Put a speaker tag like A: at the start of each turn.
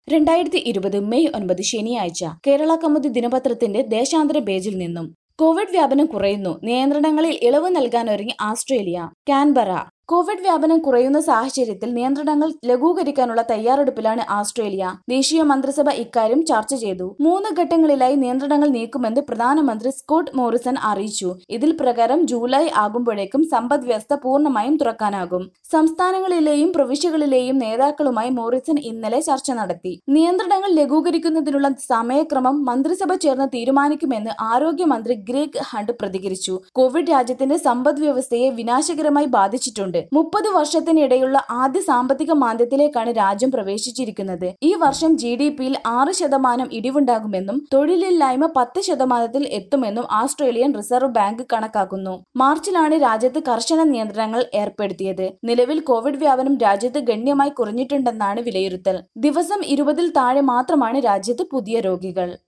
A: 2020 May 9 ശനിയാഴ്ച കേരള കൗമുദി ദിനപത്രത്തിന്റെ ദേശാന്തര പേജിൽ നിന്നും കോവിഡ് വ്യാപനം കുറയുന്നു, നിയന്ത്രണങ്ങളിൽ ഇളവ് നൽകാനൊരുങ്ങി ആസ്ട്രേലിയ. കാൻബറ. കോവിഡ് വ്യാപനം കുറയുന്ന സാഹചര്യത്തിൽ നിയന്ത്രണങ്ങൾ ലഘൂകരിക്കാനുള്ള തയ്യാറെടുപ്പിലാണ് ആസ്ട്രേലിയ. ദേശീയ മന്ത്രിസഭ ഇക്കാര്യം ചർച്ച ചെയ്തു. 3 ഘട്ടങ്ങളിലായി നിയന്ത്രണങ്ങൾ നീക്കുമെന്ന് പ്രധാനമന്ത്രി സ്കോട്ട് മോറിസൺ അറിയിച്ചു. ഇതിൽ പ്രകാരം ജൂലൈ ആകുമ്പോഴേക്കും സമ്പദ്വ്യവസ്ഥ പൂർണ്ണമായും തുറക്കാനാകും. സംസ്ഥാനങ്ങളിലെയും പ്രവിശ്യകളിലെയും നേതാക്കളുമായി മോറിസൺ ഇന്നലെ ചർച്ച നടത്തി. നിയന്ത്രണങ്ങൾ ലഘൂകരിക്കുന്നതിനുള്ള സമയക്രമം മന്ത്രിസഭ ചേർന്ന് തീരുമാനിക്കുമെന്ന് ആരോഗ്യമന്ത്രി ഗ്രെഗ് ഹണ്ട് പ്രതികരിച്ചു. കോവിഡ് രാജ്യത്തിന്റെ സമ്പദ്വ്യവസ്ഥയെ വിനാശകരമായി ബാധിച്ചിട്ടുണ്ട്. 30 വർഷത്തിനിടെയുള്ള ആദ്യ സാമ്പത്തിക മാന്ദ്യത്തിലേക്കാണ് രാജ്യം പ്രവേശിച്ചിരിക്കുന്നത്. ഈ വർഷം GDP-യിൽ 6% ഇടിവുണ്ടാകുമെന്നും തൊഴിലില്ലായ്മ 10% എത്തുമെന്നും ആസ്ട്രേലിയൻ റിസർവ് ബാങ്ക് കണക്കാക്കുന്നു. മാർച്ചിലാണ് രാജ്യത്ത് കർശന നിയന്ത്രണങ്ങൾ ഏർപ്പെടുത്തിയത്. നിലവിൽ കോവിഡ് വ്യാപനം രാജ്യത്ത് ഗണ്യമായി കുറഞ്ഞിട്ടുണ്ടെന്നാണ് വിലയിരുത്തൽ. ദിവസം 20-ൽ താഴെ മാത്രമാണ് രാജ്യത്ത് പുതിയ രോഗികൾ.